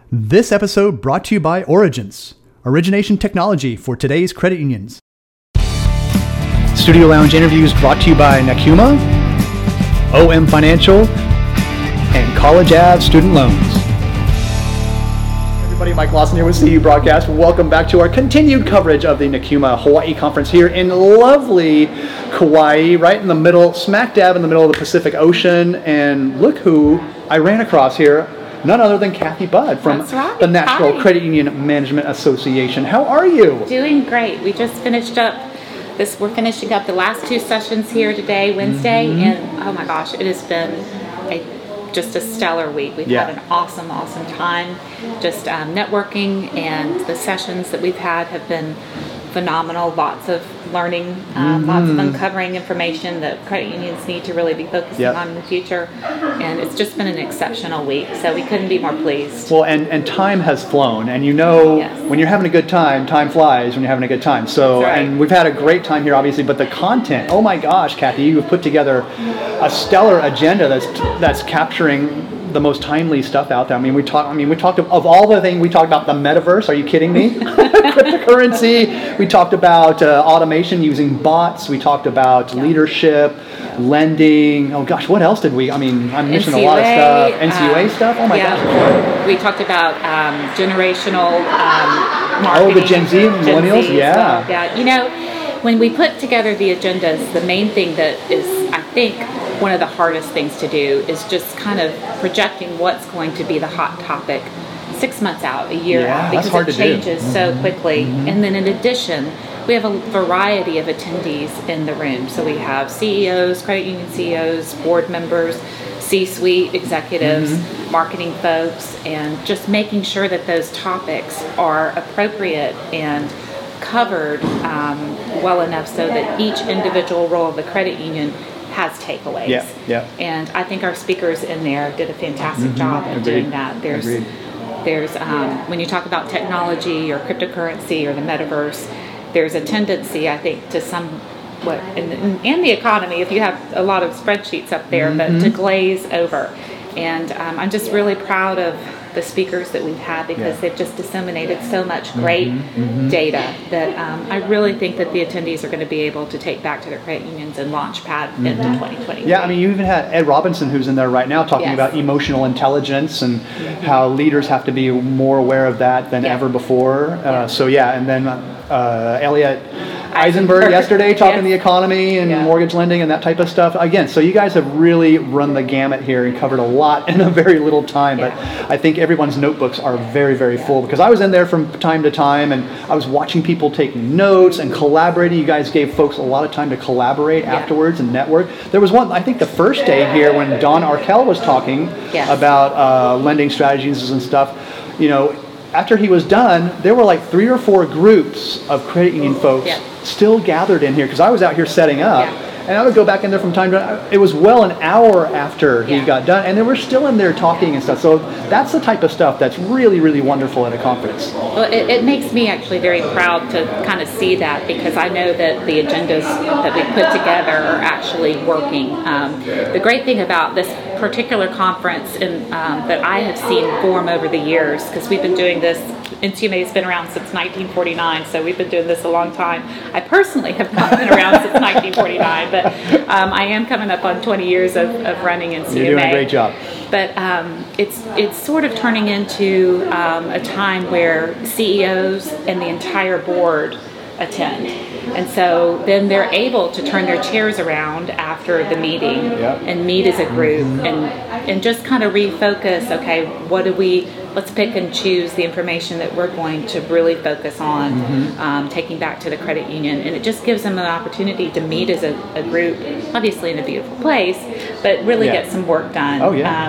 This episode brought to you by Origence, origination technology for today's credit unions. Studio Lounge interviews brought to you by Nakuma, OM Financial, and College Ave Student Loans. Everybody, Mike Lawson here with CU Broadcast. Welcome back to our continued coverage of the Nakuma Hawaii Conference here in lovely Kauai, right in the middle, smack dab in the middle of the Pacific Ocean. And look who I ran across here. None other than Kathy Budd from the National Credit Union Management Association. How are you? Doing great. We just finished up this. We're finishing up the last two sessions here today, Wednesday, and oh my gosh, it has been just a stellar week. We've had an awesome time. Just networking, and the sessions that we've had have been phenomenal. Lots of learning, lots of uncovering information that credit unions need to really be focusing on in the future. And it's just been an exceptional week, so we couldn't be more pleased. Well, and time has flown, and you know when you're having a good time, time flies when you're having a good time. So, and we've had a great time here, obviously, but the content, oh my gosh, Kathy, you have put together a stellar agenda that's capturing the most timely stuff out there. We talked of all the things we talked about. The metaverse, are you kidding me? Cryptocurrency, we talked about automation using bots, we talked about leadership, lending, oh gosh, what else did we, I'm missing a lot of stuff. NCUA stuff, oh my gosh. We talked about generational marketing. Oh, the Gen Z, millennials, You know, when we put together the agendas, the main thing that is, I think, one of the hardest things to do is just kind of projecting what's going to be the hot topic 6 months out, a year out, because it changes so quickly. And then in addition, we have a variety of attendees in the room. So we have CEOs, credit union CEOs, board members, C-suite executives, marketing folks, and just making sure that those topics are appropriate and covered well enough so that each individual role of the credit union has takeaways. And I think our speakers in there did a fantastic job of doing that. There's when you talk about technology or cryptocurrency or the metaverse, there's a tendency, I think, to in the economy, if you have a lot of spreadsheets up there, but to glaze over. And I'm just really proud of the speakers that we've had because they've just disseminated so much great data that I really think that the attendees are going to be able to take back to their credit unions and launch pad into 2020. Yeah, you even had Ed Robinson, who's in there right now, talking about emotional intelligence and how leaders have to be more aware of that than ever before. And then Elliot Eisenberg yesterday talking the economy and mortgage lending and that type of stuff. Again, so you guys have really run the gamut here and covered a lot in a very little time. But I think everyone's notebooks are very, very full because I was in there from time to time and I was watching people taking notes and collaborating. You guys gave folks a lot of time to collaborate afterwards and network. There was one, I think the first day here when Don Arkell was talking about lending strategies and stuff, after he was done, there were like 3 or 4 groups of credit union folks still gathered in here because I was out here setting up. And I would go back in there from time to time. It was well an hour after he got done, and they were still in there talking and stuff. So that's the type of stuff that's really, really wonderful at a conference. Well, it makes me actually very proud to kind of see that because I know that the agendas that we put together are actually working. The great thing about this particular conference that I have seen form over the years, because we've been doing this, NCMA has been around since 1949, so we've been doing this a long time. I personally have not been around since 1949, but I am coming up on 20 years of running NCMA. You're doing a great job. But it's sort of turning into a time where CEOs and the entire board attend. And so then they're able to turn their chairs around after the meeting and meet as a group and just kind of refocus, let's pick and choose the information that we're going to really focus on taking back to the credit union. And it just gives them an opportunity to meet as a group, obviously in a beautiful place, but really get some work done.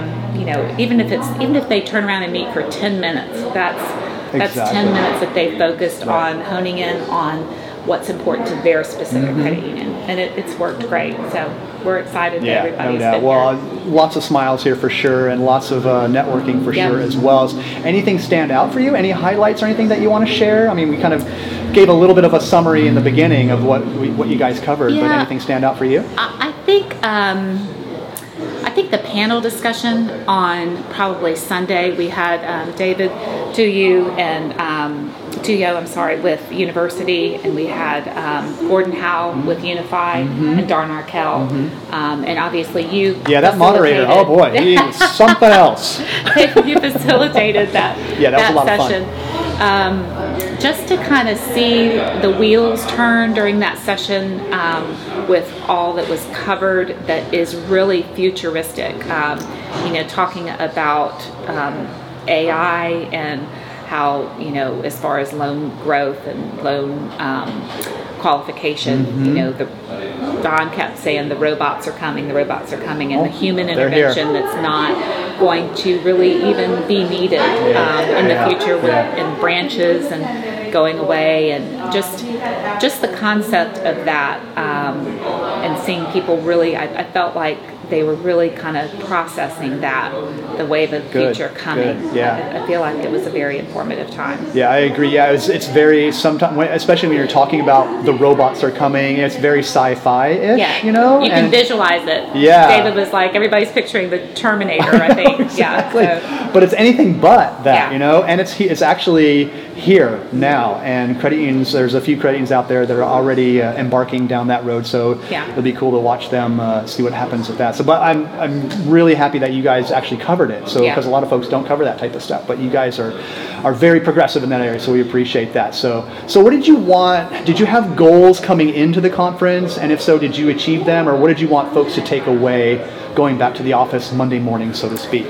Even if they turn around and meet for 10 minutes, that's 10 minutes that they focused on honing in on what's important to their specific credit union. And it's worked great. So we're excited that everybody's been here. Lots of smiles here for sure, and lots of networking for sure as well. Anything stand out for you? Any highlights or anything that you want to share? We kind of gave a little bit of a summary in the beginning of what you guys covered, but anything stand out for you? I think think the panel discussion on probably Sunday, we had David Tuyo with University, and we had Gordon Howe with Unify, and Darn Arkell, and obviously you. Yeah, that moderator. Oh boy, he is something else. You facilitated that. Yeah, that was a lot session. of fun. Just to kind of see the wheels turn during that session with all that was covered that is really futuristic. Talking about AI and how, as far as loan growth and loan qualification, Don kept saying the robots are coming, and the human intervention that's not going to really even be needed in the future in branches and going away, and just the concept of that, and seeing people really, I felt like they were really kind of processing that, the wave of the future coming. Good. Yeah. I feel like it was a very informative time. Yeah, I agree. Yeah, it's very, sometimes, especially when you're talking about the robots are coming, it's very sci-fi-ish, Yeah. You can visualize it. Yeah. David was like, everybody's picturing the Terminator, I think. Exactly. Yeah. So. But it's anything but that, and it's actually here now. And credit unions, there's a few credit unions out there that are already embarking down that road. So it'll be cool to watch them see what happens with that. So, but I'm really happy that you guys actually covered it. So, because a lot of folks don't cover that type of stuff, but you guys are very progressive in that area. So we appreciate that. So what did you want? Did you have goals coming into the conference? And if so, did you achieve them? Or what did you want folks to take away going back to the office Monday morning, so to speak?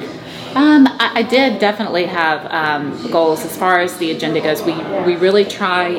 I did definitely have goals as far as the agenda goes. We really try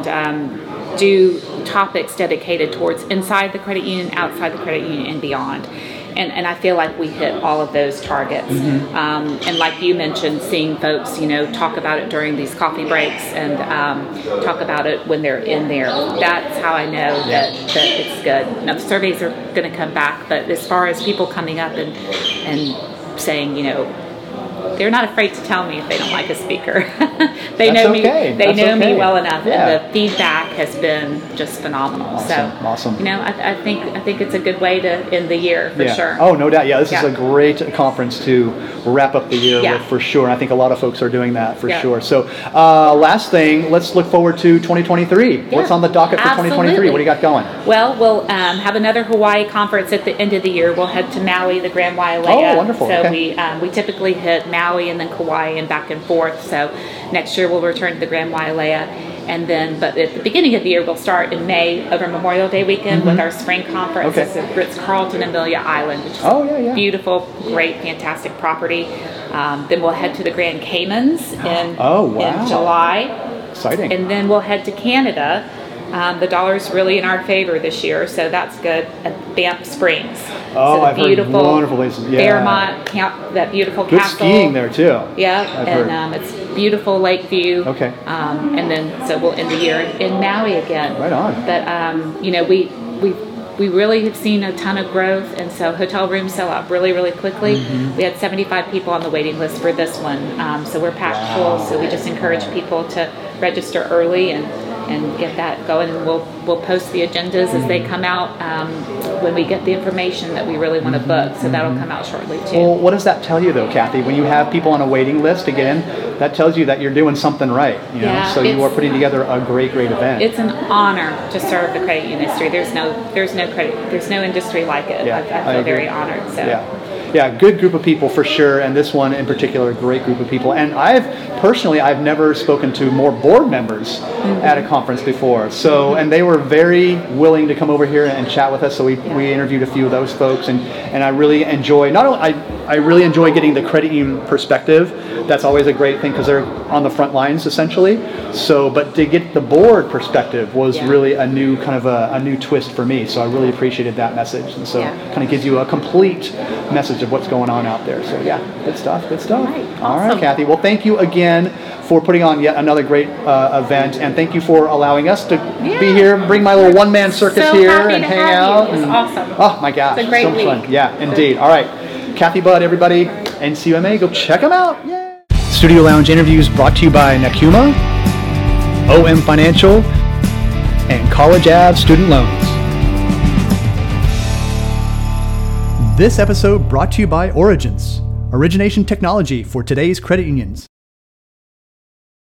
and do topics dedicated towards inside the credit union, outside the credit union, and beyond. And I feel like we hit all of those targets. And like you mentioned, seeing folks, talk about it during these coffee breaks and talk about it when they're in there. That's how I know that it's good. Now, the surveys are going to come back, but as far as people coming up and saying, they're not afraid to tell me if they don't like a speaker. They know me. They know me well enough, and the feedback has been just phenomenal. Awesome. I think it's a good way to end the year for sure. Oh, no doubt. Yeah, this is a great conference to wrap up the year with, for sure. I think a lot of folks are doing that for sure. So, last thing, let's look forward to 2023. What's on the docket for 2023? What do you got going? Well, we'll have another Hawaii conference at the end of the year. We'll head to Maui, the Grand Wailea. Oh, wonderful. So we typically hit Maui and then Kauai and back and forth. So next year we'll return to the Grand Wailea, and then but at the beginning of the year we'll start in May over Memorial Day weekend with our spring conference. It's at Ritz-Carlton, Amelia Island, which is beautiful, great, fantastic property. Then we'll head to the Grand Caymans in July. Exciting. And then we'll head to Canada. The dollar's really in our favor this year, so that's good. At Banff Springs. Oh, I've heard wonderful places. Yeah. Fairmont, that beautiful good castle. Good skiing there too. Yeah, it's beautiful lake view. Okay. And then so we'll end the year in Maui again. Right on. But we really have seen a ton of growth, and so hotel rooms sell out really, really quickly. We had 75 people on the waiting list for this one, so we're packed full. So we just encourage people to register early and get that going, and we'll post the agendas as they come out when we get the information that we really want to book, so that'll come out shortly too. Well, what does that tell you though, Kathy? When you have people on a waiting list, again, that tells you that you're doing something right, so you are putting together a great event. It's an honor to serve the credit industry. There's no industry like it. I feel very honored. So. Yeah, good group of people for sure, and this one in particular, a great group of people. And I've never spoken to more board members at a conference before. So, and they were very willing to come over here and chat with us. So we interviewed a few of those folks, and I really enjoy. I really enjoy getting the credit union perspective. That's always a great thing because they're on the front lines essentially. So, but to get the board perspective was really a new a new twist for me. So I really appreciated that message, and so kind of gives you a complete message of what's going on out there. So good stuff. All right, Kathy. Well, thank you again for putting on yet another great event, and thank you for allowing us to be here, bring my little one-man circus here and hang out. It was awesome. Oh my gosh, it's a great so much week. fun. Yeah, indeed. All right, Kathy Budd, everybody, NCUMA, go check them out. Yay! Studio Lounge interviews brought to you by Nakuma, OM Financial, and College Ave Student Loans. This episode brought to you by Origins, origination technology for today's credit unions.